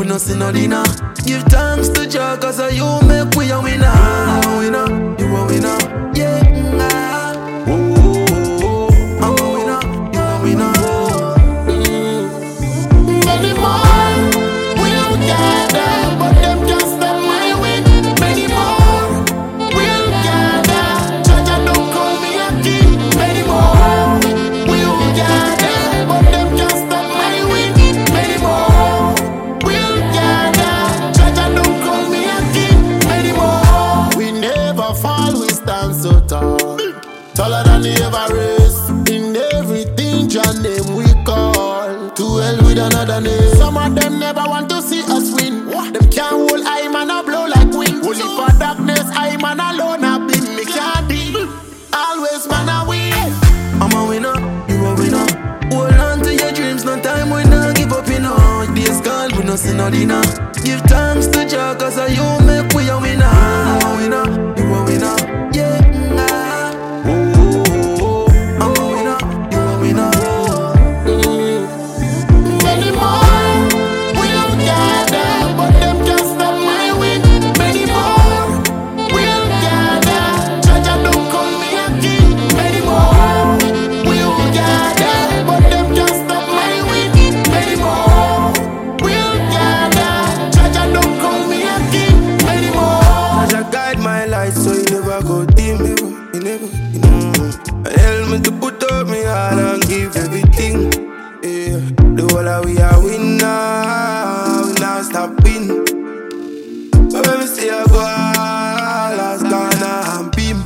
we no see no dinner. Give thanks to Jah, cause of you make we a winner. Winner, you a winner. Yeah, I'm a winner, you a winner. Many more will gather, but them can't stop my win. Many more will gather, Jah don't call me a king. Many more will gather, but them can't stop my win. Many more will gather, Jah don't call me a king. Many more. We never fall, we stand so tall, taller than the Everest. In everything, Jah name we call. To hell with another name. Some of them never want to see us win. Them can't hold I man a blow like wind. Only for darkness, I man alone a been. Me can't be always man a win. I'm a winner, you a winner. Hold on to your dreams, no time we not give up, you know. Days gone, we no see no dinner. Give thanks to Jah, cause of you make we a winner. I'm a winner, you a winner. Yeah, I'm a winner, you a winner. Many more will gather, but them can't stop my win. Many more will gather, Jah don't call me a king. Many more will gather, but them can't stop my win. Many more will gather, Jah don't call me a king. Many more. Jah guide my life so you never go dim. You never. And help me to put up me heart and give everything. Yeah, the whole of we are win now, we now stop win. But when we see a go, last Ghana and beam.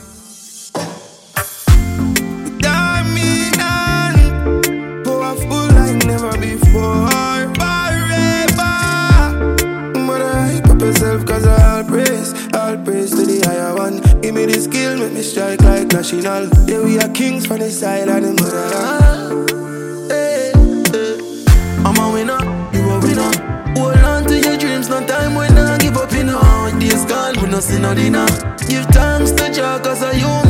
Dominant, powerful like never before. Forever, but I hype up yourself cause all praise to the higher one. Give me the skill, make me strike like national. Yeah, we are kings from the side of the motherland. I'm a winner, you a winner. Hold on to your dreams, no time we not give up, you know. Days gone, we no see no dinner. Give thanks to Jah, cause of you